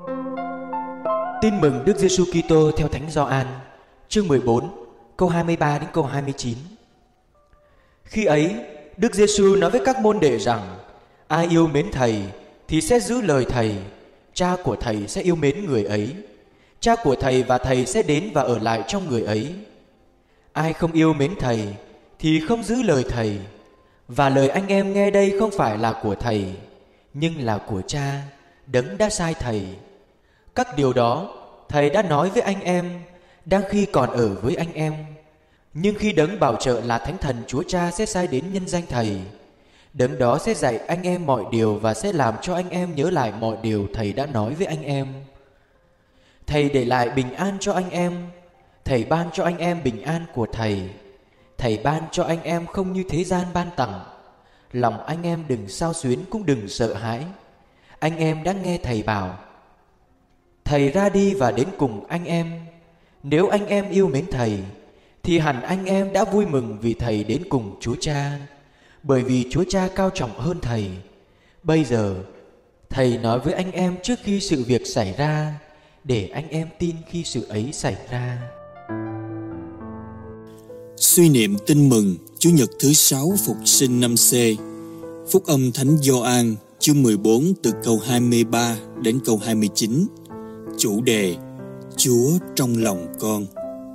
Tin mừng Đức Giêsu Kitô theo Thánh Gioan, chương 14, câu 23 đến câu 29. Khi ấy, Đức Giêsu nói với các môn đệ rằng: ai yêu mến Thầy thì sẽ giữ lời Thầy, Cha của Thầy sẽ yêu mến người ấy. Cha của Thầy và Thầy sẽ đến và ở lại trong người ấy. Ai không yêu mến Thầy thì không giữ lời Thầy. Và lời anh em nghe đây không phải là của Thầy, nhưng là của Cha, đấng đã sai Thầy. Các điều đó Thầy đã nói với anh em đang khi còn ở với anh em. Nhưng khi đấng bảo trợ là Thánh Thần Chúa Cha sẽ sai đến nhân danh Thầy, đấng đó sẽ dạy anh em mọi điều và sẽ làm cho anh em nhớ lại mọi điều Thầy đã nói với anh em. Thầy để lại bình an cho anh em. Thầy ban cho anh em bình an của Thầy. Thầy ban cho anh em không như thế gian ban tặng. Lòng anh em đừng xao xuyến cũng đừng sợ hãi. Anh em đã nghe Thầy bảo: Thầy ra đi và đến cùng anh em. Nếu anh em yêu mến Thầy thì hẳn anh em đã vui mừng vì Thầy đến cùng Chúa Cha, bởi vì Chúa Cha cao trọng hơn Thầy. Bây giờ Thầy nói với anh em trước khi sự việc xảy ra, để anh em tin khi sự ấy xảy ra. Suy niệm tin mừng Chủ nhật thứ 6 Phục sinh năm C. Phúc âm Thánh Gioan chương 14 từ câu 23 đến câu 29. Chủ đề: Chúa trong lòng con.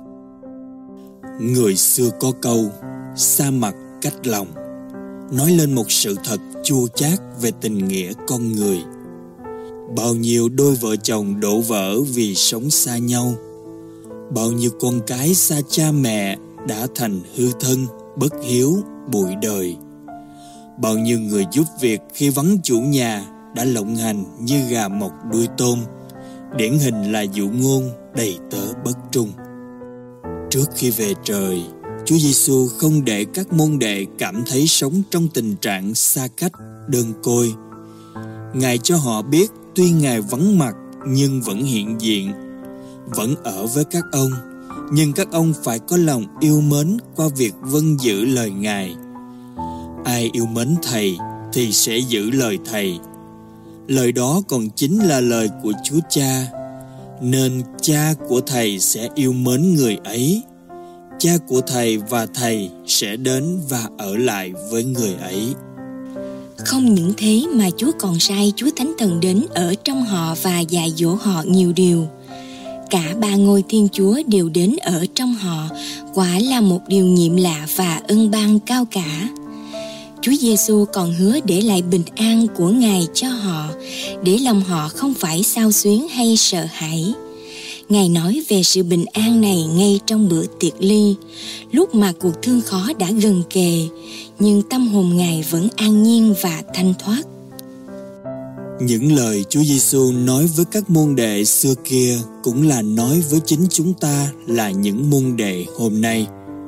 Người xưa có câu xa mặt cách lòng, nói lên một sự thật chua chát về tình nghĩa con người. Bao nhiêu đôi vợ chồng đổ vỡ vì sống xa nhau. Bao nhiêu con cái xa cha mẹ đã thành hư thân, bất hiếu, bụi đời. Bao nhiêu người giúp việc khi vắng chủ nhà đã lộng hành như gà mọc đuôi tôm. Điển hình là dụ ngôn đầy tớ bất trung. Trước khi về trời, Chúa Giêsu không để các môn đệ cảm thấy sống trong tình trạng xa cách, đơn côi. Ngài cho họ biết tuy Ngài vắng mặt nhưng vẫn hiện diện, vẫn ở với các ông, nhưng các ông phải có lòng yêu mến qua việc vâng giữ lời Ngài. Ai yêu mến Thầy thì sẽ giữ lời Thầy. Lời đó còn chính là lời của Chúa Cha, nên Cha của Thầy sẽ yêu mến người ấy. Cha của Thầy và Thầy sẽ đến và ở lại với người ấy. Không những thế mà Chúa còn sai Chúa Thánh Thần đến ở trong họ và dạy dỗ họ nhiều điều. Cả ba ngôi Thiên Chúa đều đến ở trong họ, quả là một điều nhiệm lạ và ân ban cao cả. Chúa Giêsu còn hứa để lại bình an của Ngài cho họ, để lòng họ không phải xao xuyến hay sợ hãi. Ngài nói về sự bình an này ngay trong bữa tiệc ly, lúc mà cuộc thương khó đã gần kề, nhưng tâm hồn Ngài vẫn an nhiên và thanh thoát. Những lời Chúa Giêsu nói với các môn đệ xưa kia cũng là nói với chính chúng ta là những môn đệ hôm nay.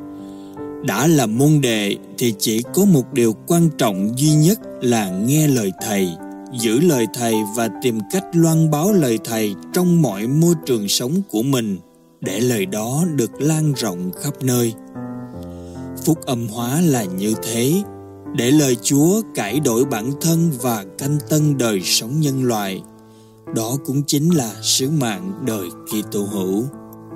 Đã là môn đệ thì chỉ có một điều quan trọng duy nhất là nghe lời Thầy, giữ lời Thầy và tìm cách loan báo lời Thầy trong mọi môi trường sống của mình, để lời đó được lan rộng khắp nơi. Phúc âm hóa là như thế, để lời Chúa cải đổi bản thân và canh tân đời sống nhân loại. Đó cũng chính là sứ mạng đời Kitô hữu.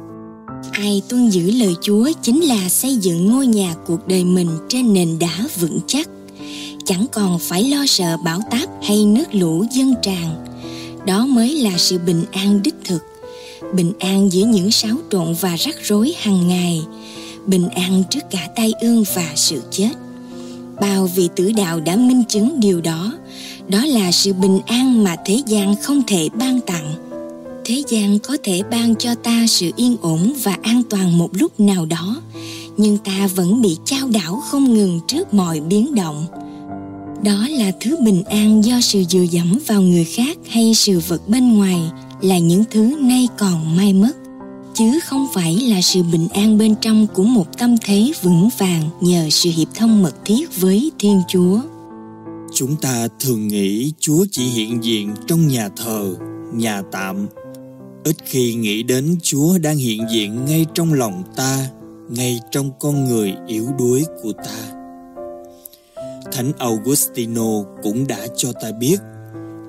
Ai tuân giữ lời Chúa chính là xây dựng ngôi nhà cuộc đời mình trên nền đá vững chắc, chẳng còn phải lo sợ bão táp hay nước lũ dâng tràn. Đó mới là sự bình an đích thực, bình an giữa những xáo trộn và rắc rối hàng ngày, bình an trước cả tai ương và sự chết. Bao vị tử đạo đã minh chứng điều đó. Đó là sự bình an mà thế gian không thể ban tặng. Thế gian có thể ban cho ta sự yên ổn và an toàn một lúc nào đó, nhưng ta vẫn bị chao đảo không ngừng trước mọi biến động. Đó là thứ bình an do sự dựa dẫm vào người khác hay sự vật bên ngoài, là những thứ nay còn mai mất, chứ không phải là sự bình an bên trong của một tâm thế vững vàng nhờ sự hiệp thông mật thiết với Thiên Chúa. Chúng ta thường nghĩ Chúa chỉ hiện diện trong nhà thờ, nhà tạm. Ít khi nghĩ đến Chúa đang hiện diện ngay trong lòng ta, ngay trong con người yếu đuối của ta. Thánh Augustino cũng đã cho ta biết,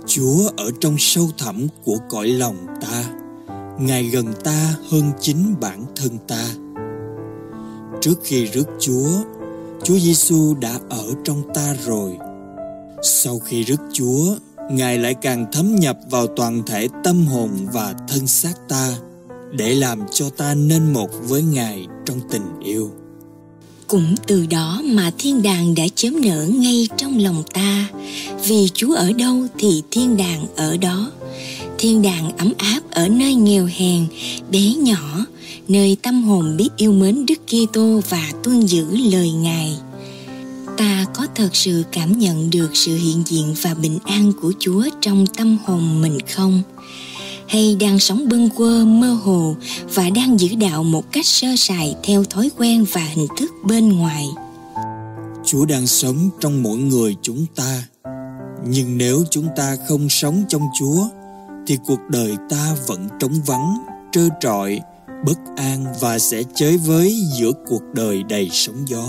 Chúa ở trong sâu thẳm của cõi lòng ta. Ngài gần ta hơn chính bản thân ta. Trước khi rước Chúa Giêsu đã ở trong ta rồi. Sau khi rước Chúa, Ngài lại càng thấm nhập vào toàn thể tâm hồn và thân xác ta, để làm cho ta nên một với Ngài trong tình yêu. Cũng từ đó mà thiên đàng đã chớm nở ngay trong lòng ta. Vì Chúa ở đâu thì thiên đàng ở đó. Thiên đàng ấm áp ở nơi nghèo hèn, bé nhỏ, nơi tâm hồn biết yêu mến Đức Kitô và tuân giữ lời Ngài. Ta có thật sự cảm nhận được sự hiện diện và bình an của Chúa trong tâm hồn mình không? Hay đang sống bâng quơ mơ hồ và đang giữ đạo một cách sơ sài theo thói quen và hình thức bên ngoài? Chúa đang sống trong mỗi người chúng ta. Nhưng nếu chúng ta không sống trong Chúa, thì cuộc đời ta vẫn trống vắng, trơ trọi, bất an và sẽ chới với giữa cuộc đời đầy sóng gió.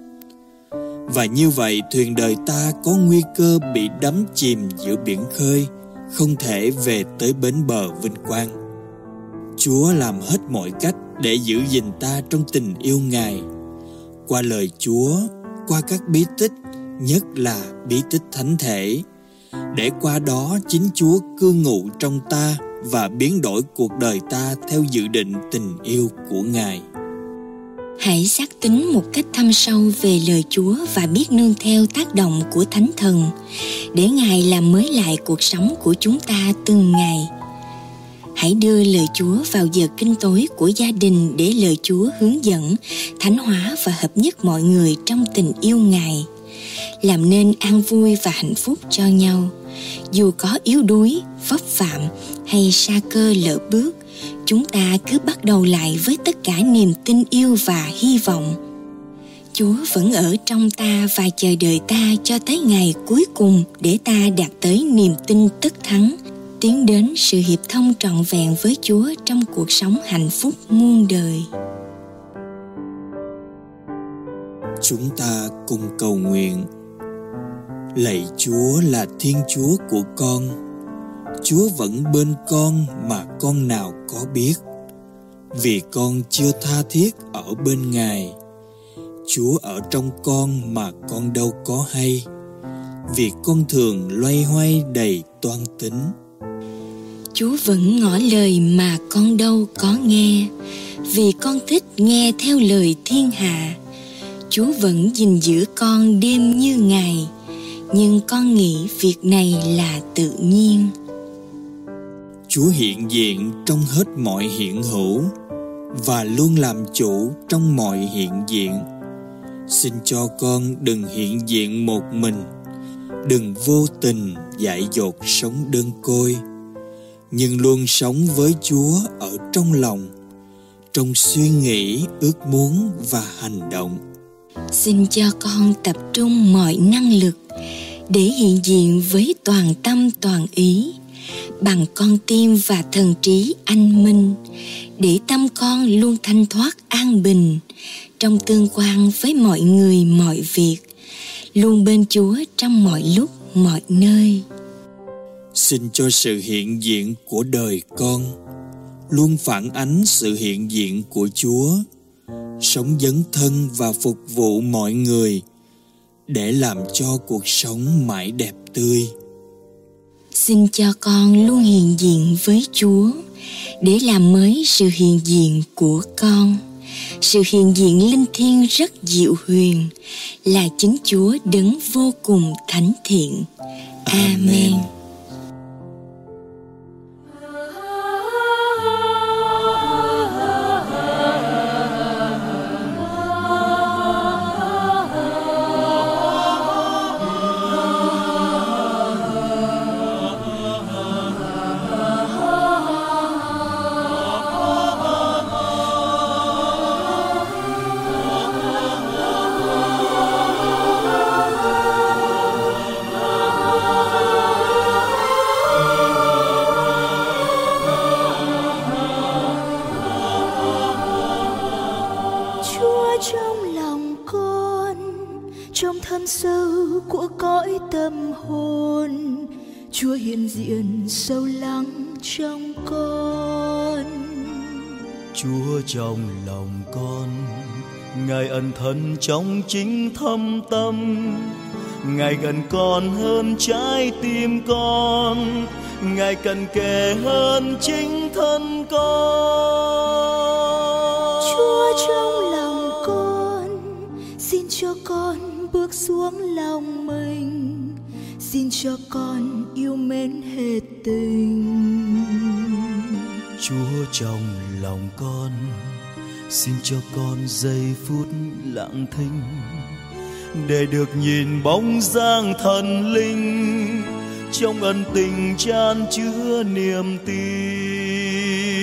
Và như vậy, thuyền đời ta có nguy cơ bị đắm chìm giữa biển khơi, không thể về tới bến bờ vinh quang. Chúa làm hết mọi cách để giữ gìn ta trong tình yêu Ngài. Qua lời Chúa, qua các bí tích, nhất là bí tích thánh thể, để qua đó chính Chúa cư ngụ trong ta và biến đổi cuộc đời ta theo dự định tình yêu của Ngài. Hãy xác tín một cách thâm sâu về lời Chúa và biết nương theo tác động của Thánh Thần, để Ngài làm mới lại cuộc sống của chúng ta từng ngày. Hãy đưa lời Chúa vào giờ kinh tối của gia đình để lời Chúa hướng dẫn, thánh hóa và hợp nhất mọi người trong tình yêu Ngài. Làm nên an vui và hạnh phúc cho nhau. Dù có yếu đuối, vấp phạm hay sa cơ lỡ bước, chúng ta cứ bắt đầu lại với tất cả niềm tin yêu và hy vọng. Chúa vẫn ở trong ta và chờ đợi ta cho tới ngày cuối cùng để ta đạt tới niềm tin tất thắng, tiến đến sự hiệp thông trọn vẹn với Chúa trong cuộc sống hạnh phúc muôn đời. Chúng ta cùng cầu nguyện. Lạy Chúa là Thiên Chúa của con. Chúa vẫn bên con mà con nào có biết, vì con chưa tha thiết ở bên Ngài. Chúa ở trong con mà con đâu có hay, vì con thường loay hoay đầy toan tính. Chúa vẫn ngỏ lời mà con đâu có nghe, vì con thích nghe theo lời thiên hạ. Chúa vẫn gìn giữ con đêm như ngày, nhưng con nghĩ việc này là tự nhiên. Chúa hiện diện trong hết mọi hiện hữu và luôn làm chủ trong mọi hiện diện. Xin cho con đừng hiện diện một mình, đừng vô tình dại dột sống đơn côi, nhưng luôn sống với Chúa ở trong lòng, trong suy nghĩ, ước muốn và hành động. Xin cho con tập trung mọi năng lực để hiện diện với toàn tâm toàn ý, bằng con tim và thần trí anh minh, để tâm con luôn thanh thoát an bình trong tương quan với mọi người mọi việc, luôn bên Chúa trong mọi lúc mọi nơi. Xin cho sự hiện diện của đời con luôn phản ánh sự hiện diện của Chúa, sống dấn thân và phục vụ mọi người để làm cho cuộc sống mãi đẹp tươi. Xin cho con luôn hiện diện với Chúa để làm mới sự hiện diện của con. Sự hiện diện linh thiêng rất diệu huyền là chính Chúa đấng vô cùng thánh thiện. Amen. Chúa hiện diện sâu lắng trong con. Chúa trong lòng con, Ngài ẩn thân trong chính thâm tâm, Ngài gần con hơn trái tim con, Ngài cận kề hơn chính thân con. Chúa trong lòng con, xin cho con bước xuống lòng mình, xin cho con yêu mến hết tình. Chúa trong lòng con, xin cho con giây phút lặng thinh, để được nhìn bóng dáng thần linh, trong ân tình chan chứa niềm tin.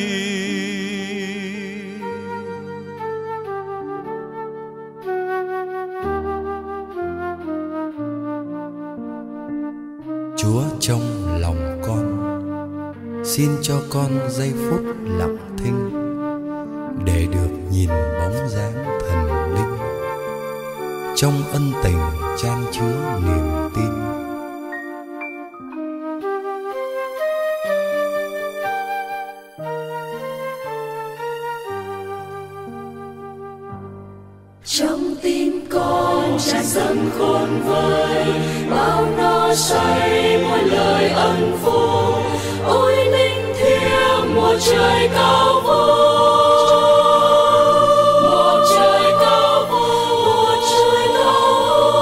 Chúa trong lòng con, xin cho con giây phút lặng thinh, để được nhìn bóng dáng thần linh, trong ân tình chan chứa niềm tin. Trong tim con tràn dâng khôn vơi, bao no say muôn lời ân phúc. Ôi linh thiêng mùa trời cao vũ, mùa trời cao vũ, mùa trời cao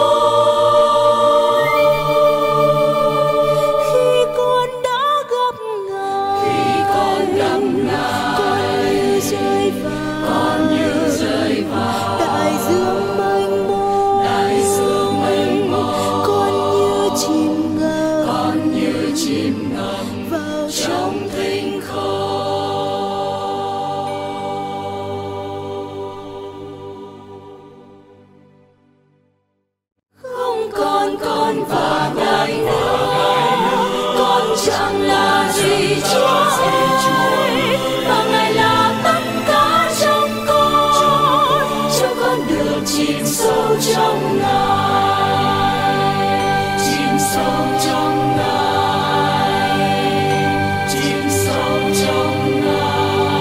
vũ. Khi con đã gặp Ngài, Khi con gặp Ngài, con như rơi vào đại dương mênh mông, con như chìm ngập vào trong thinh không còn con và Ngài nữa, con chẳng là gì Chúa ơi, và Ngài là tất cả trong con, cho con được chìm sâu trong Ngài, chìm sâu trong Ngài, chìm sâu trong Ngài.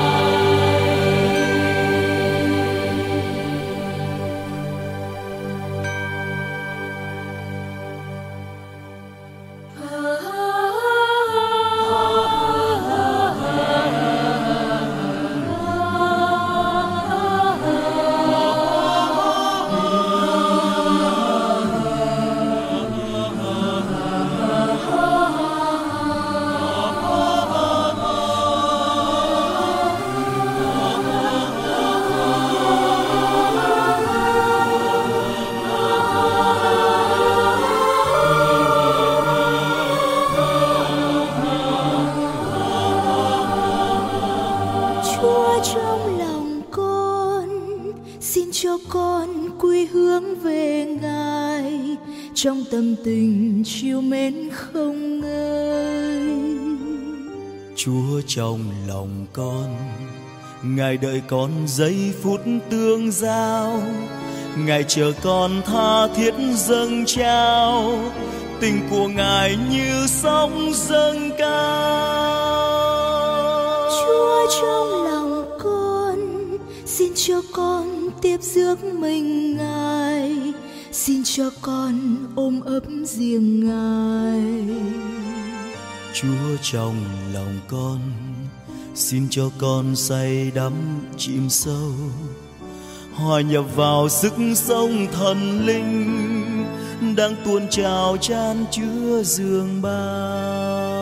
Chúa trong lòng con, xin cho con quy hướng về Ngài, trong tâm tình chiều mến không ngơi. Chúa trong lòng con, Ngài đợi con giây phút tương giao, Ngài chờ con tha thiết dâng trao, tình của Ngài như sóng dâng cao. Chúa trong lòng con, xin cho con tiếp rước mình Ngài, xin cho con ôm ấp riêng Ngài. Chúa trong lòng con, xin cho con say đắm chìm sâu, hòa nhập vào sức sống thần linh, đang tuôn trào chan chứa dương bao.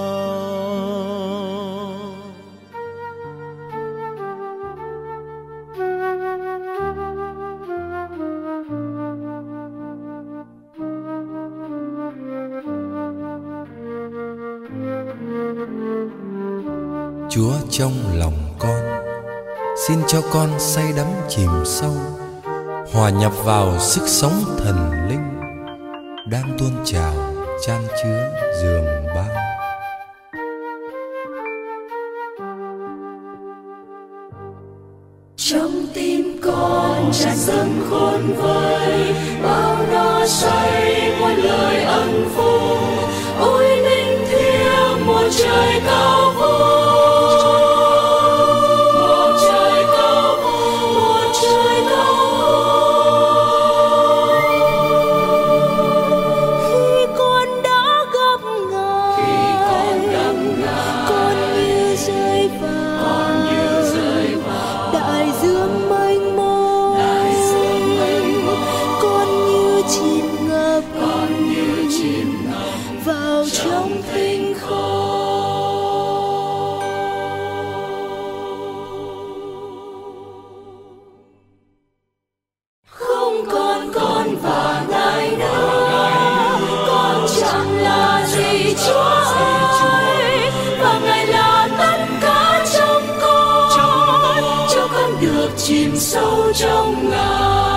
Chúa trong lòng con, xin cho con say đắm chìm sâu, hòa nhập vào sức sống thần linh, đang tuôn trào chan chứa giường bao. Trong tim con tràn dâng khôn vơi, bao no say muôn lời ân phúc. Ôi linh trời cao vút, một trời cao vút, một trời cao vút. Khi con đã gặp Ngài, con như rơi vào đại dương mênh mông, con như chìm ngập vào trong thinh không. Không còn con và Ngài nữa, con chẳng là gì Chúa ơi, và Ngài là tất cả trong con, cho con được chìm sâu trong Ngài.